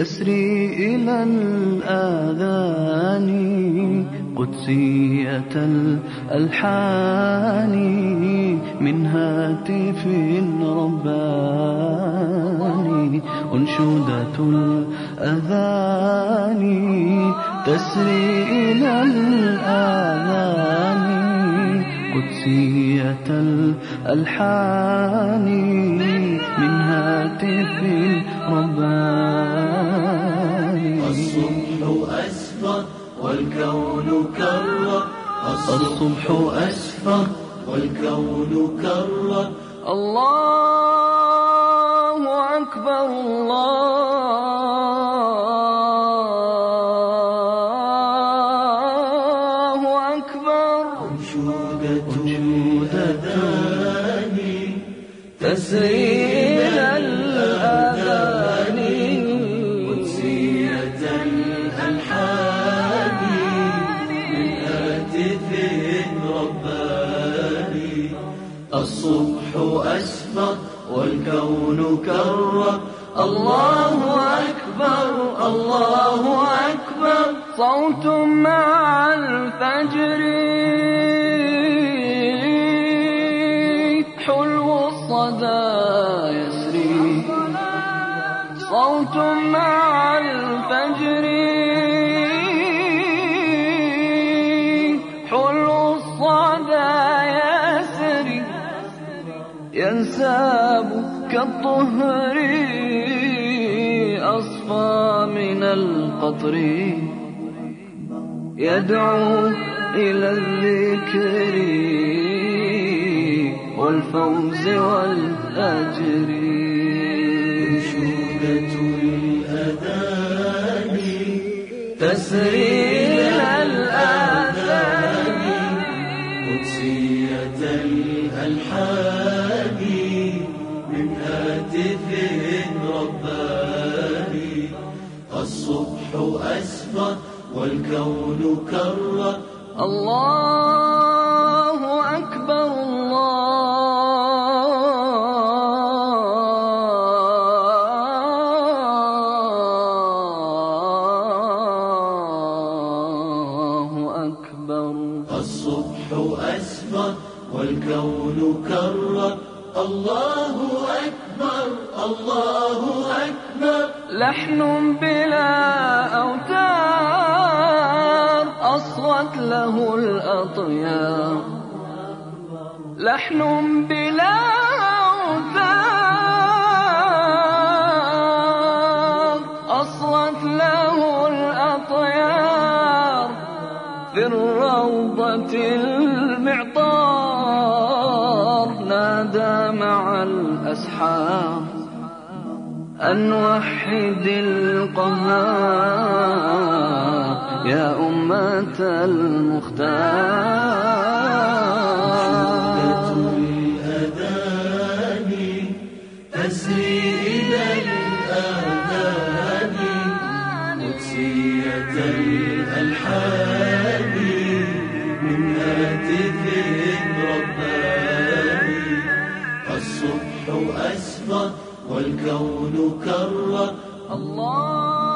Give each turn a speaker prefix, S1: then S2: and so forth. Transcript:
S1: تسري إلى الآذان قدسية الألحان من هاتف رباني أنشودة الأذان تسري إلى الآذان قدسية الألحان من هاتف رباني.
S2: الصبح أسفر والكون كرر،
S1: الصبح أسفر
S2: والكون كرر.
S1: الله أكبر الله أكبر.
S2: أنشودة الأذان
S1: تسري إلى الآذان
S2: قدسية الألحان من هاتف رباني. الصبح أسفر والكون كرر. الله أكبر الله أكبر.
S1: صوت مع الفجر حلو الصدى يسري. صوت مع الفجر حلو الصدى يسري ينساب كالطهر أصفى من القطر يدعو إلى الذكر والفوز والأجر.
S2: أنشودة الأذان
S1: تسري إلى الآذان
S2: قدسية الألحان من هاتف رباني. الصبح أسفر والكون كرر.
S1: الله أكبر الله أكبر.
S2: الصبح أسفر والكون كرر. الله أكبر الله أكبر.
S1: لحن بلا أوتار أصغت له الأطيار. لحن بلا أوتار أصغت له الأطيار. في الروضة المعطار نادى مع الأسحار أن وحد القهار يا أمة المختار.
S2: الأذان تسري إلى الآذان قدسية الألحان من هاتف رباني. الصبح أسفر والكون كرر.
S1: الله